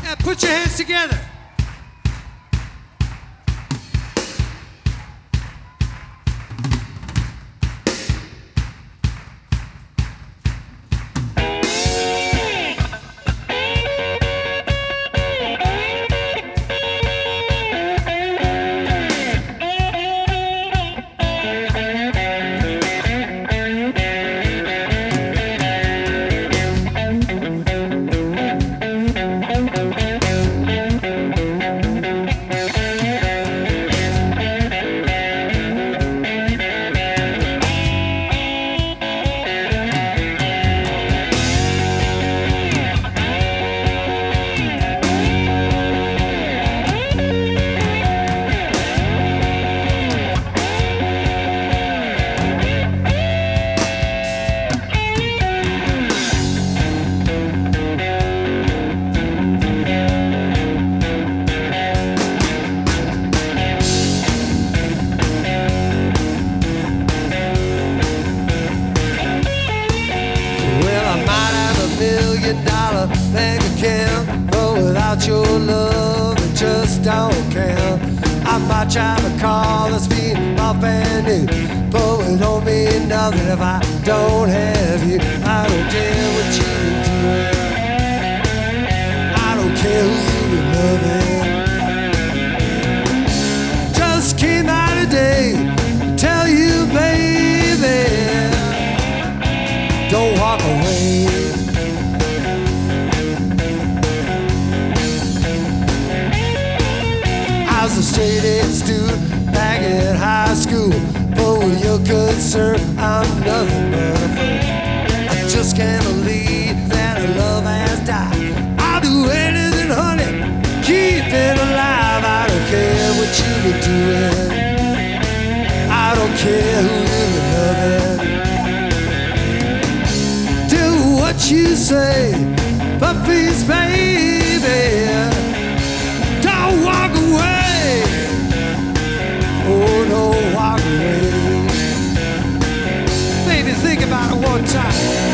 Put your hands together. Bank account, but without your love it just don't count. I might drive a car that's beat off and new, but it don't mean nothing if I don't have you. I don't care what you do, I don't care who you loving. Just came out today to tell you, baby, don't walk away. I was a straight-A student back at high school, but with your concern, I'm nothing but a fool. I just can't believe that our love has died. I'll do anything, honey, keep it alive. I don't care what you've been doing, I don't care who you've been loving. Do what you say, but please, baby, don't walk away. Oh, don't walk away. Baby, think about it one time.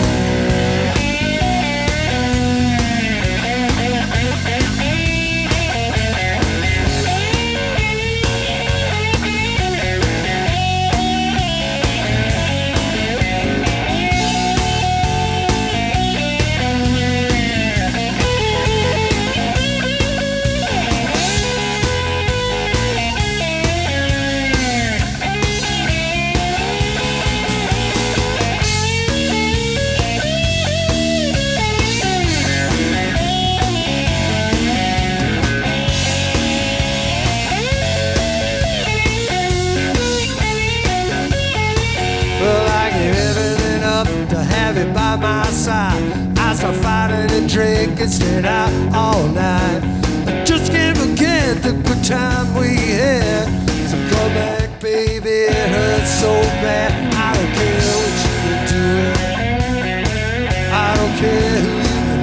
By my side, I start fighting and drinking, stayed out all night. I just can't forget the good time we had. So come back, baby, it hurts so bad. I don't care what you've been doing, I don't care who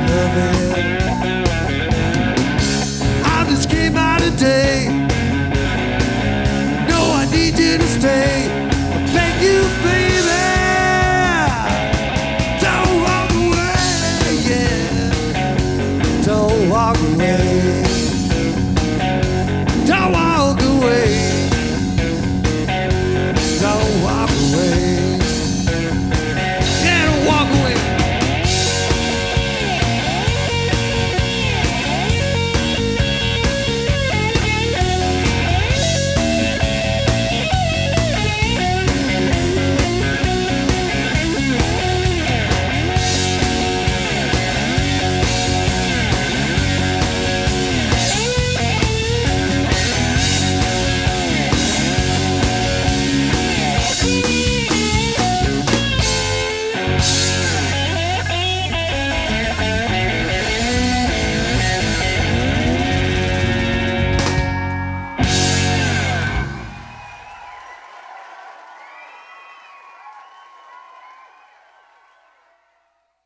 you've been loving. I just came out today, no, I need you to stay. I beg you, baby, don't walk away.